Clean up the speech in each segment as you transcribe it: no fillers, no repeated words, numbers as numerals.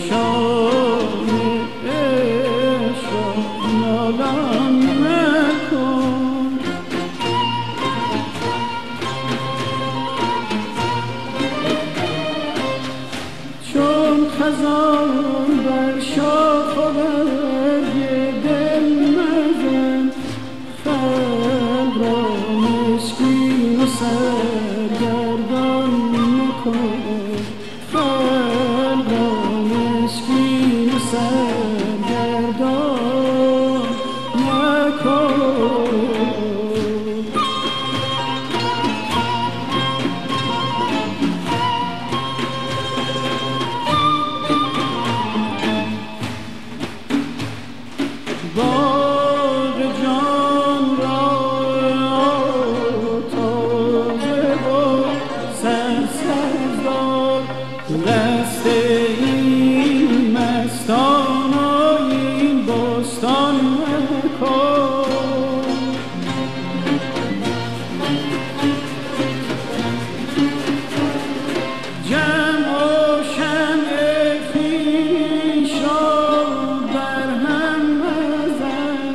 سرخوشان عشق را نالان مکن. چون خزان بر شاخ و برگ دل مزن، خلق را مسکین و سرگردان مکن. خلق را مسکین و سرگردان مکن. باغ جان را تازه و سرسبزدار، قصد این مستان و این بستان مکن. جمع و شمع خویش را بر هم مزن،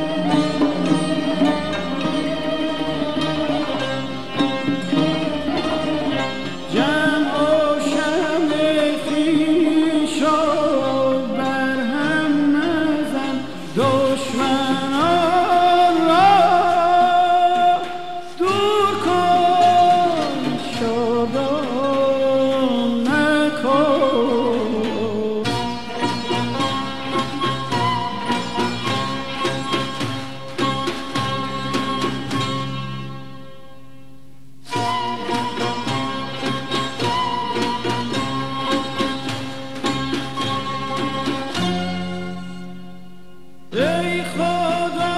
جمع و شمع خویش را بر هم مزن. دشمنان را دور کن، شادان نکن. ای خدا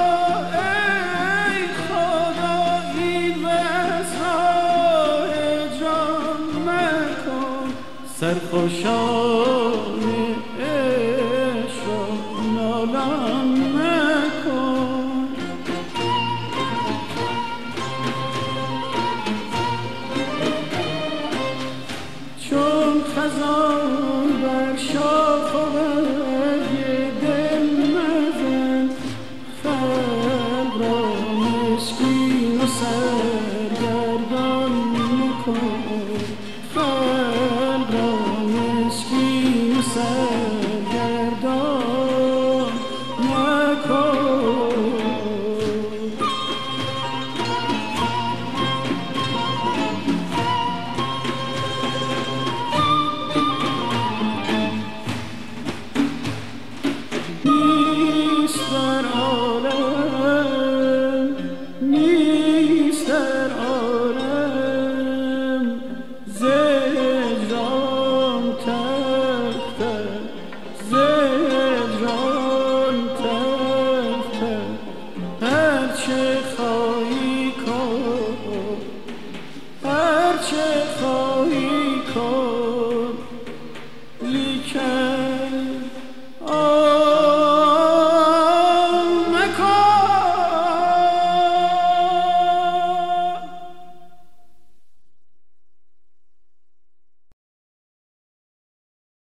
این وصال جان مکن. سرخوشان عشق را نالان مکن. چون خزان بر شاخ و برگ دل مزن، خلق را مسکین و سرگردان مکن. خلق را مسکین و سرگردان مکن. نیست در عالم، نیست در عالم ز هجران تلختر، ز هجران تلختر. هرچه خواهی کن، هرچه خواهی